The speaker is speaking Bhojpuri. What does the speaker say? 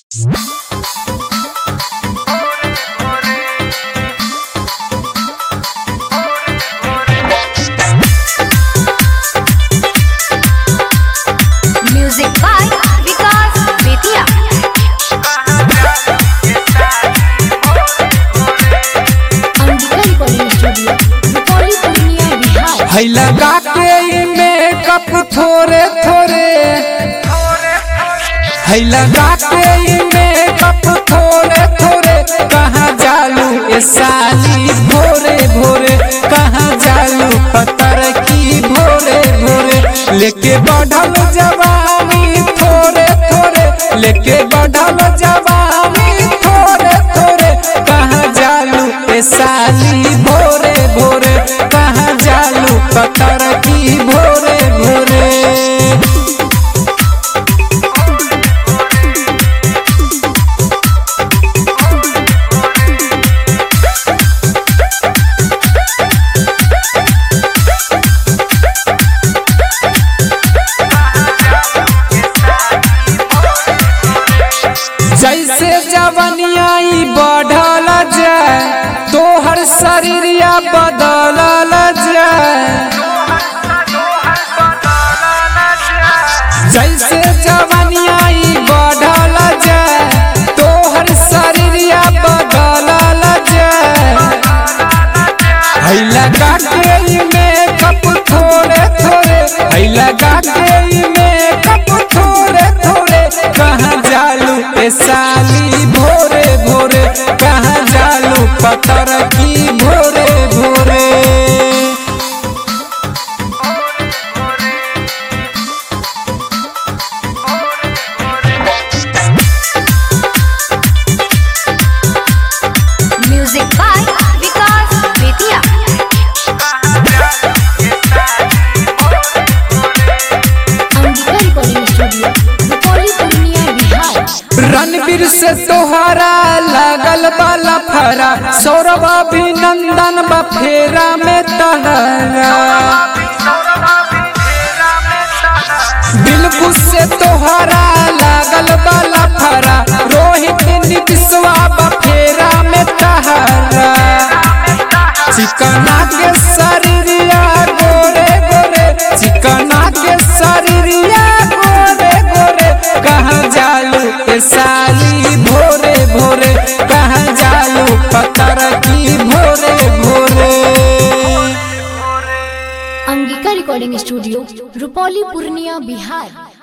Music by Vikas Bethia. Angika recording studio Rupauli Purnia Bihar. है लगा के मेकअप थोड़े थोड़े, है लगा के मेकअप थोड़े थोड़े, कहाँ जालू ए साली भोरे भोरे, कहाँ जालू पतर की भोरे भोरे, लेके बढ़ल जवानी थोड़े थोड़े, लेके बढ़ल जवानी थोड़े थोड़े, कहाँ जालू ए साली भोरे भोरे, कहाँ जालू पतर की भोरे भोरे। जैसे जवनियाई बढ़ल जाए, तोहर शरीरिया बदलल जाए, जैसे जवनियाई बढ़ल जाए, तोहर शरीरिया बदलल जाए, है लगा के मेकअप थोड़े थोड़े, है लगा के मेकअप थोड़े थोड़े, कहाँ जालू ए साली भोरे भोरे, कहाँ जालू पतर की भोरे भोरे। Music by Vikas Bethia. Angika recording studio Rupauli Purnia Bihar. Ranveer से तोहरा लागल बाला फरा, सौरभ अभिनंदन बफेरा में तहरा, दिलखुश से तोहरा लागल बाला फरा, रोहित नीतिशवा बफेरा में तहरा, चिकना के शरीरिया गोरे गोरे, चिकना के शरीरिया गोरे गोरे, कहाँ जालू ए साली भोरे भोरे, कहाँ जालू पतर की भोरे भोरे। Angika recording studio Rupauli Purnia Bihar.